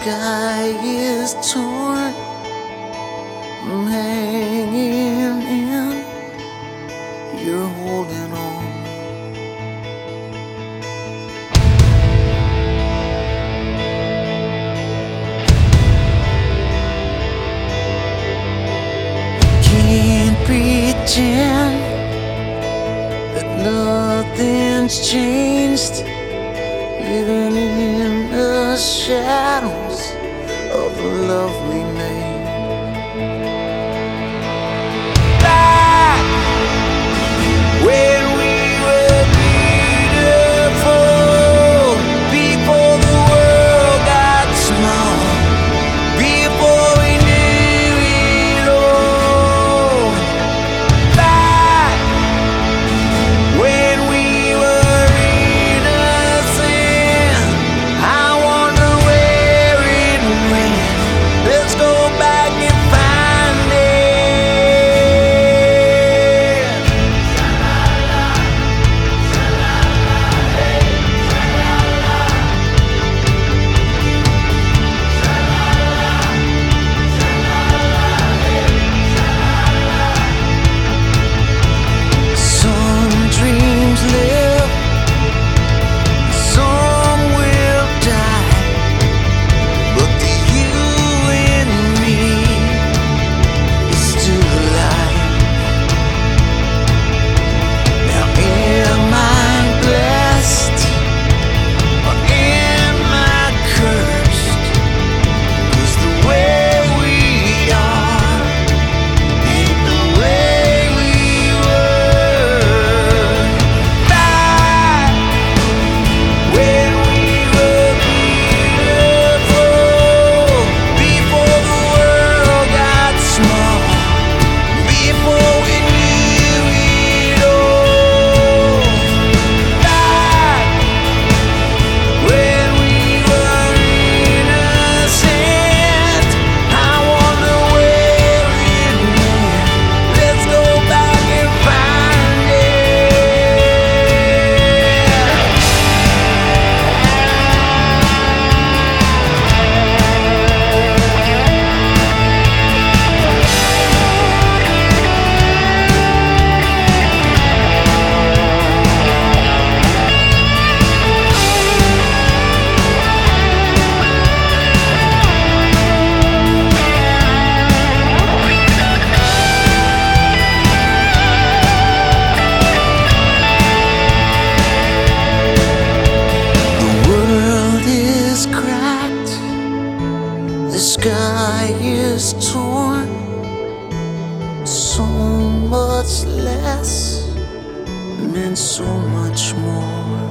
sky is torn. I'm hanging in. You're holding on. Can't pretend that nothing's changed. Living in the shadows of the love we made. Back when we were beautiful, before the world got small, before we knew it all. Back when we were innocent, I wonder where it went. Let's go back and find it. Some dreams live, some will die, but the you in me is still alive. Now am I blessed or am I cursed? 'Cause the way we are ain't the way we were. Back when we were beautiful, before the world got small, before we knew it all. Back when we were innocent, I wonder where it went. Let's go back and find it. The world is cracked, the sky is torn. So much less meant so much more.